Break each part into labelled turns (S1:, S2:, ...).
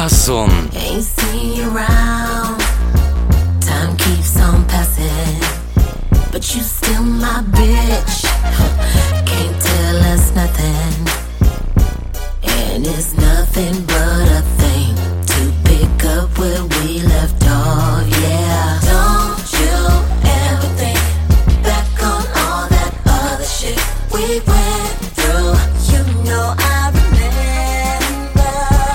S1: Carlson.
S2: Ain't seen you around. Time keeps on passing, but you still my bitch. Can't tell us nothing, and it's nothing but a thing to pick up where we left off. Yeah. Don't you ever think back on all that other shit we went through. You know I remember.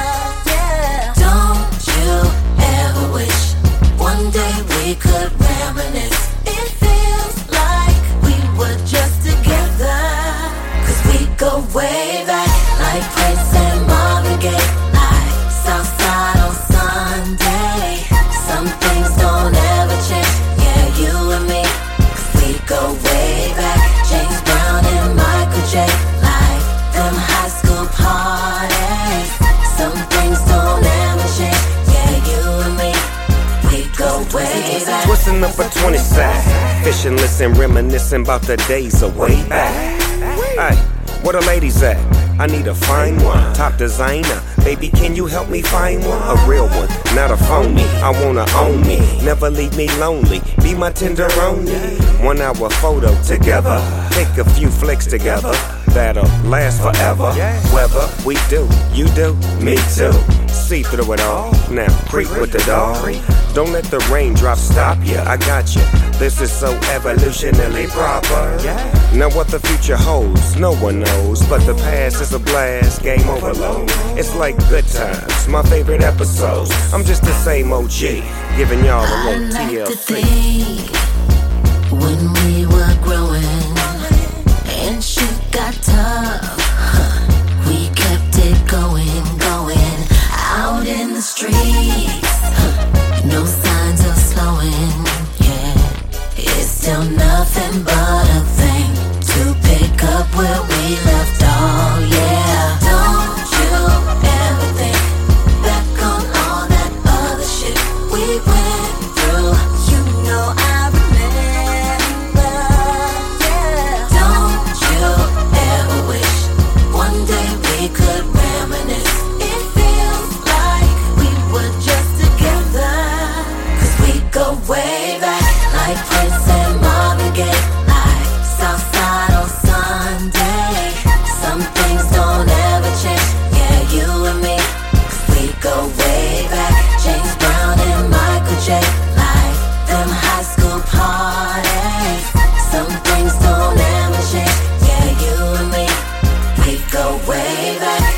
S2: Yeah. Don't you ever wish one day we could reminisce? It feels like we were just together, 'cause we go way back, like Prince and Marvin Gaye, like Southside on Sunday. Some things don't ever change, yeah, you and me, 'cause we go way back. James Brown and Michael J, like them high school parties. Some things don't ever change, yeah, you and me, we go way back.
S3: Twisting up a 20 sack, fishing, listen, reminiscing about the days of way back. Hey, where the ladies at? I need a fine one, top designer. Baby, can you help me find one? A real one, not a phony. I wanna own me, never leave me lonely. Be my tenderoni. 1 hour photo together, take a few flicks together. That'll last forever. Whether we do, you do, me too. See through it all. Now creep with the dog. Don't let the raindrops stop you. I got you. This is so evolutionally proper. Now what the future holds, no one knows. But the past is a blast, game overload. It's like good times, my favorite episodes. I'm just the same OG, giving y'all a little
S2: I like to
S3: TLC.
S2: think when we were growing and shit got tough, we kept it going, going out in the streets. No signs of slowing, yeah. It's still nothing but a thing to pick up where we left off, yeah. Don't you ever think back on all that other shit we went through. You know I remember, yeah. Don't you ever wish one day we could reminisce? It feels like we were just together, 'cause we go way back, like Prince and Marvin Gaye, like Southside on Sunday. Some things don't ever change, yeah, you and me, 'cause we go way back. James Brown and Michael J, like them high school parties. Some things don't ever change, yeah, you and me, we go way back.